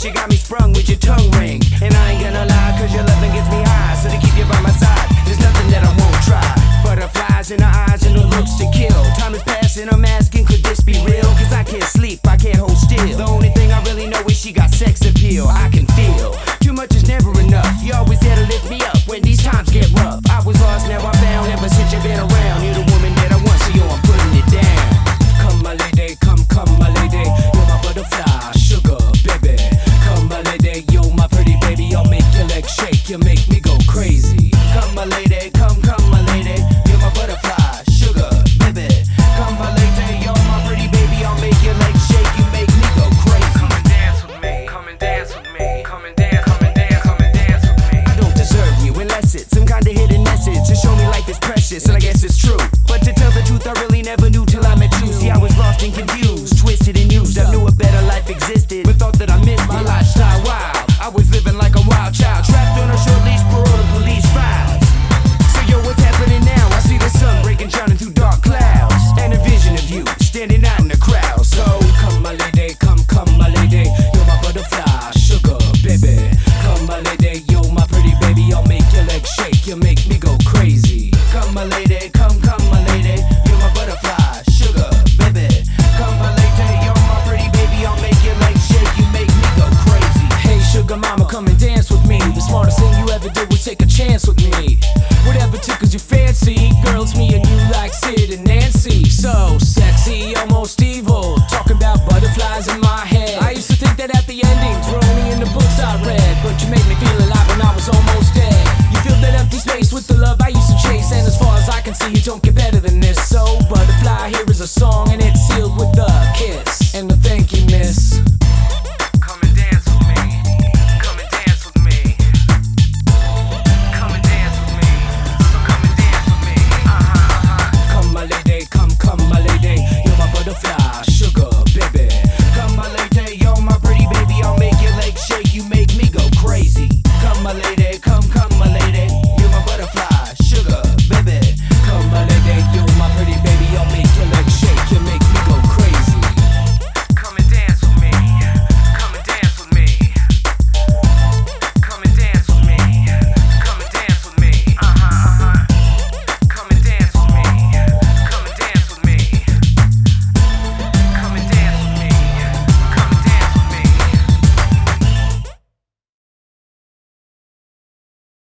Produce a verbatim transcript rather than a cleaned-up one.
Plus you got me sprung with your tongue ring. And I ain't gonna lie, cause your loving gets me high. So to keep you by my side, there's nothing that I won't try. Butterflies in her eyes and the looks to kill. Time is passing, I'm asking, could this be real? Cause I can't sleep, I can't hold still. The only thing I really know is she got sex appeal. I can feel, too much is never enough. You always there to lift me up when these times get rough. I was lost, now I'm found, ever since you've been around. You're the woman that I want, so yo, I'm putting it down. Come my lady, come, come my lady. You're my butterfly, sugar, baby. Come my lady, you're my pretty baby. I'll make your legs shake, you make me go crazy. Come my lady, come, come my lady. You're my butterfly, sugar, baby. Come my lady, you're my pretty baby. I'll make your legs shake, you make me go crazy. Come and dance with me, come and dance with me. Come and dance, come and dance, come and dance with me. I don't deserve you unless it's some kind of hidden message to show me life is precious, and I guess it's true. But to tell the truth, I really never knew till I met you. See, I was lost and confused, twisted and used. I knew a better life existed, but thought that I missed my lifestyle wild. I was living like a wild child, trapped on a short leash, parole to police files. So yo, what's happening now? I see the sun breaking, shining through dark clouds, and a vision of you standing out in the crowd. So come my lady, come, come my lady. You're my butterfly, sugar, baby. Come my lady, you're my pretty baby. I'll make your legs shake, you make me go crazy. Come my lady, come, come my lady. You're my butterfly, sugar, baby. Come my lady, you're my pretty baby. I'll make your legs shake, you make me go crazy. Hey sugar mama, come and dance with me. The smartest thing you ever did was take a chance with me. Whatever tickles your fancy, girls, me and you like Sid and Nancy. So sexy, almost evil, talking about butterflies in my head. I used to think that at the endings were only in the books I read, but you made me feel alive when I was almost dead. You filled that empty space with the love I used to chase, and as far as I can see, you don't get better than this. So butterfly, here is a song, and